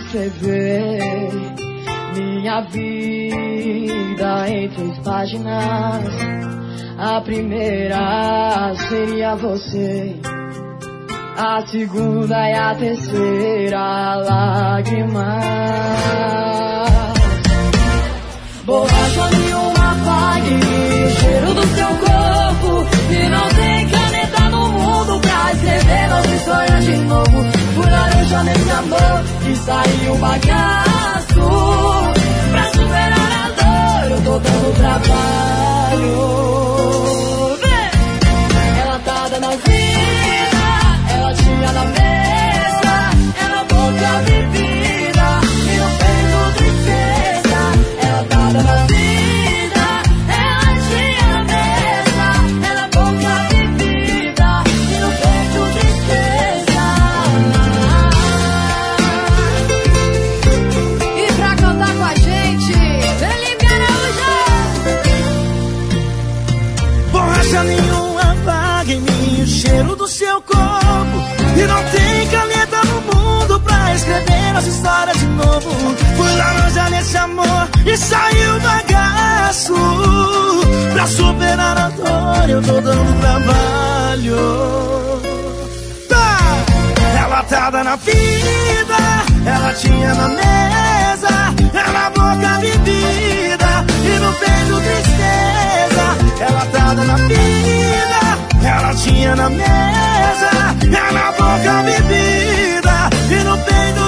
escrever minha vida em 3 páginas. A primeira seria você, a segunda e a terceira lágrima. Borracha nenhuma apague o cheiro do seu corpo, e não tem caneta no mundo pra escrever nossa história de novo. Fui laranja nesse amor e saiu bagaço. Pra superar a dor eu tô dando trabalho. Ela tá dando a vida, ela tinha na mesa, ela boca bebida e no peito tristeza. Ela tá dando a vida, ela tinha na mesa, ela boca bebida e no peito tristeza. E pra cantar com a gente, Felipe Araújo. Borracha nenhuma apaga em mim o cheiro do seu corpo, e não tem caneta no mundo pra escrever nossa história de novo. Fui laranja nesse amor e saiu bagaço. Pra superar a dor eu tô dando trabalho. Ela tá dando a vida, ela tinha na mesa, ela boca bebida e no peito tristeza. Ela tá dando a vida, ela tinha na mesa, ela boca bebida e no peito